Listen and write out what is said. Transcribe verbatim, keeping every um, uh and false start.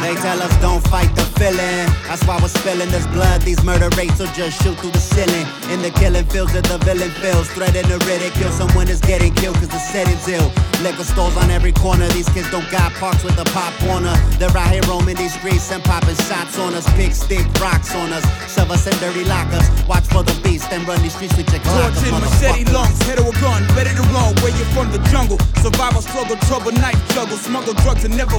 They tell us don't fight the feeling. That's why we're spilling this blood. These murder rates will just shoot through the ceiling. In the killing fields of the villain feels. Threaten to ridicule. Someone is getting killed cause the setting's ill. Liquor stores on every corner. These kids don't got parks with a pop corner. They're out here roaming these streets and popping shots on us. Big stick rocks on us. Shove us in dirty lockers. Watch for the beast and run these streets with your clock. Torch in machete lungs, head or a gun, ready to run. Where you from the jungle? Survival struggle, trouble, knife juggle. Smuggle drugs and never